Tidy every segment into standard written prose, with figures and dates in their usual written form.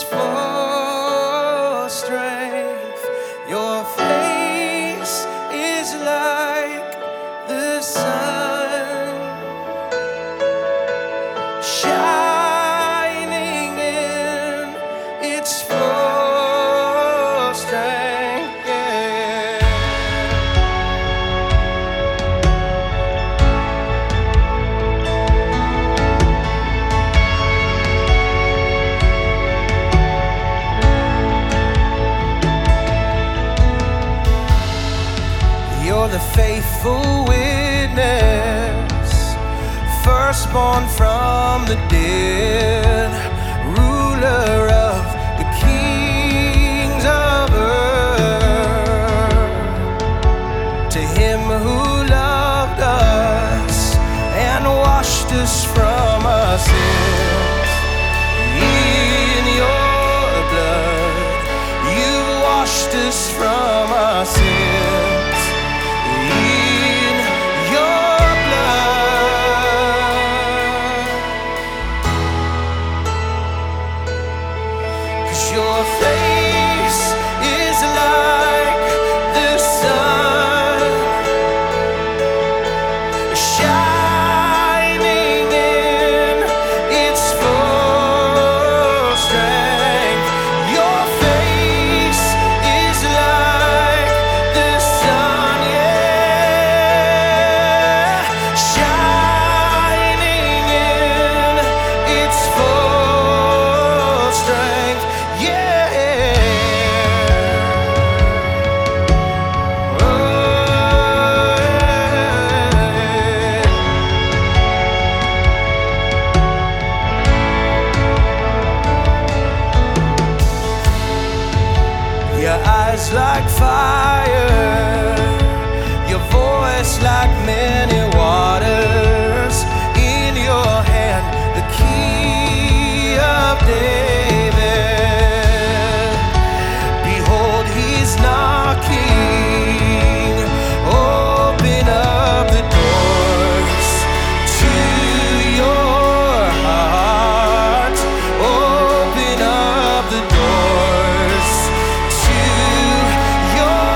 for strength. Your face is like the sun, shining in its full strength. Yeah. You're the faithful witness, firstborn from the dead, ruler of the kings of earth. To him who loved us and washed us from our sins, in your blood you washed us from our sins. Your face is like the sun, shining in its full strength. Your face is like the sun, yeah, shining in its full strength. Your eyes like fire, your voice like many waters, in your hand the key of David. Behold, he's knocking, open up the doors to your heart, open up the doors to your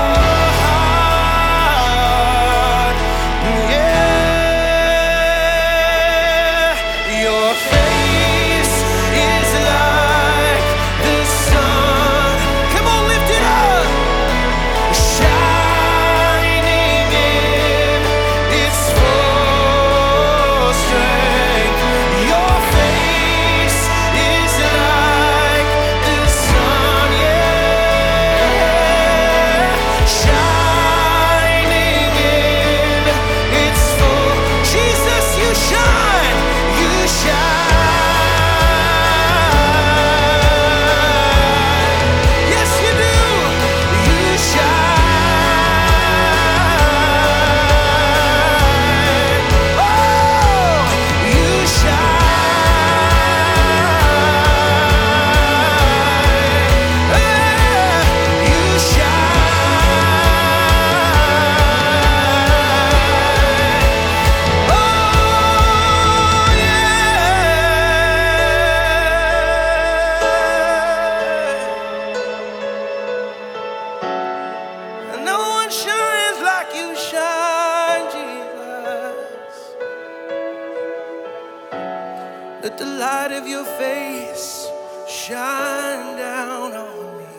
heart, yeah. Your face is like the sun. Come on, lift it up. Shining in its full strength. Your face is like the sun, yeah. Shining in its full. Jesus, you shine, you shine. Yes, you do. You shine. Oh, you shine. You shine. Oh, yeah. And no one shines like you shine, Jesus. Let the light of your face shine down on me.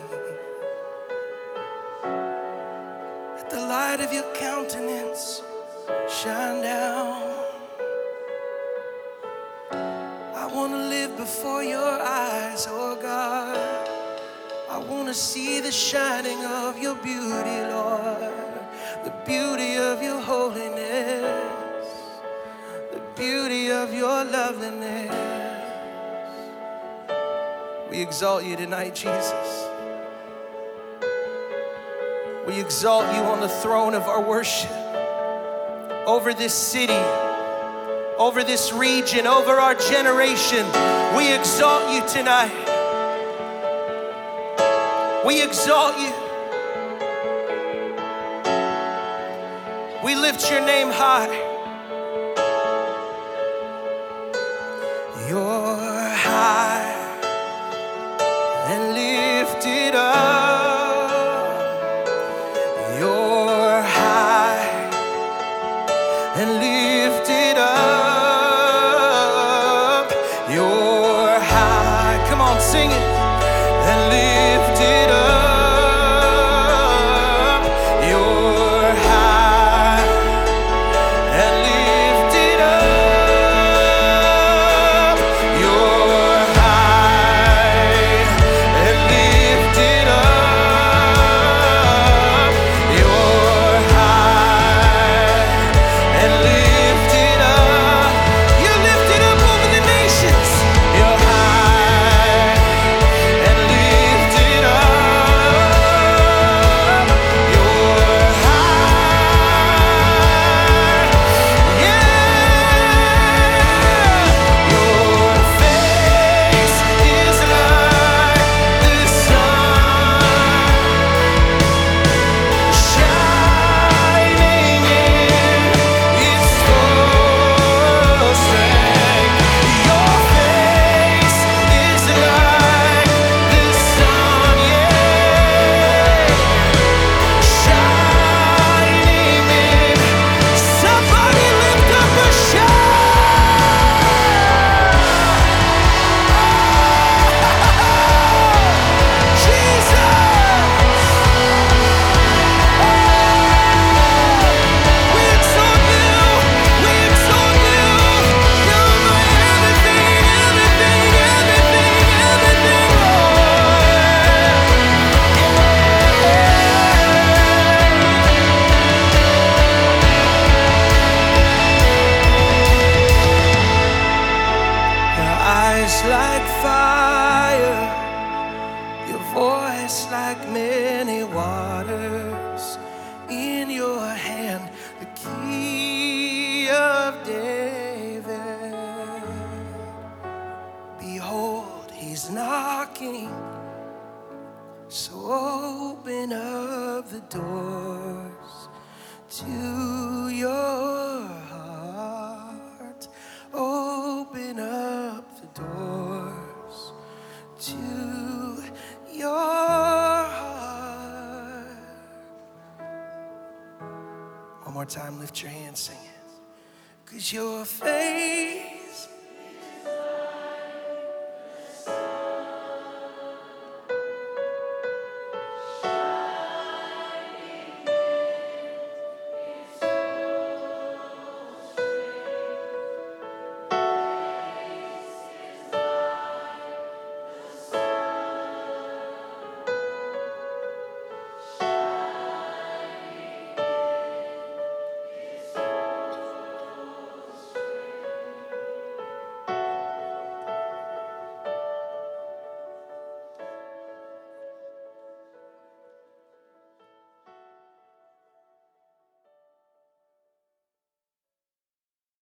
Let the light of your countenance shine down. I want to live before your eyes, oh God. I want to see the shining of your beauty, Lord, the beauty of your holiness, the beauty of your loveliness. We exalt you tonight, Jesus. We exalt you on the throne of our worship, over this city, over this region, over our generation. We exalt you tonight. We exalt you. We lift your name high. You're high sing it. And lift it up. You're high and lift it up. You're high and lift it up. You're high and lift it up. You lift it up over the nations. You're high and lift it up. You're high. Yeah. Your face is like the sun, shining in its full strength. Your face is like the sun, yeah, shining in. Somebody lift up a shout. Jesus, we exalt you, we exalt you. You're my everything, everything, everything, everything, Lord. Your eyes like fire, your voice like many waters. In your hand, the key of David. Behold, he's knocking. So open up the doors to your heart. Open up the doors to your heart. One more time, lift your hands, sing it. 'Cause your faith